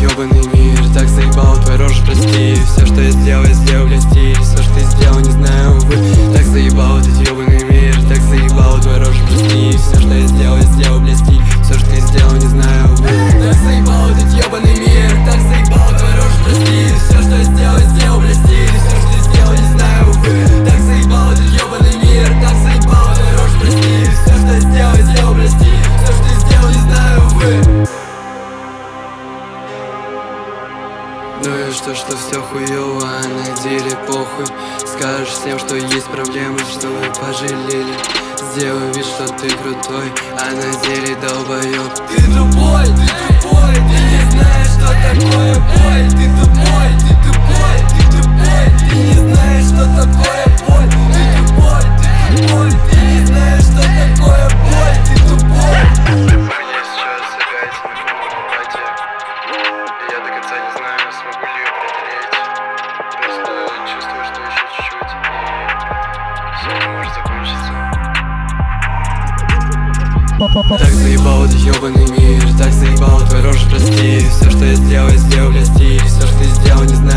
ёбаный мир, так заебал твой рожь, прости. Все, что я сделал для стиля. Все, что ты сделал, не знаю, увы. Так заебал этот ёбаный мир, так заебал твой рожь, прости. Все, что я сделал для стиля. Все, что ты сделал, не знаю, увы. Так заебал этот ёбаный мир, так заебал твой рожь, прости. Все, что я сделал для стиля. Все, что ты сделал, не знаю, увы. Так заебал этот ёбаный мир, так заебал твой рожь, прости. Все, что я сделал для стиля. Все, что ты сделал, не знаю, увы. Ну и что все хуёво, а на деле похуй. Скажешь всем, что есть проблемы, что вы пожалели. Сделай вид, что ты крутой, а на деле долбоёб. Ты тупой, ты не знаешь, что такое боль. Ты тупой, ты не знаешь, что такое боль. Ты тупой, ты не знаешь, что такое боль. Ты тупой. Меня сейчас опять нахуй апатия. И я до конца не знаю, смогу ли ее преодолеть. Просто чувствую, что еще чуть-чуть, и все это может закончиться. Так заебал этот ёбаный мир, так заебал твой рожь, прости. Все, что я сделал для стиля. Все, что ты сделал, не знаю.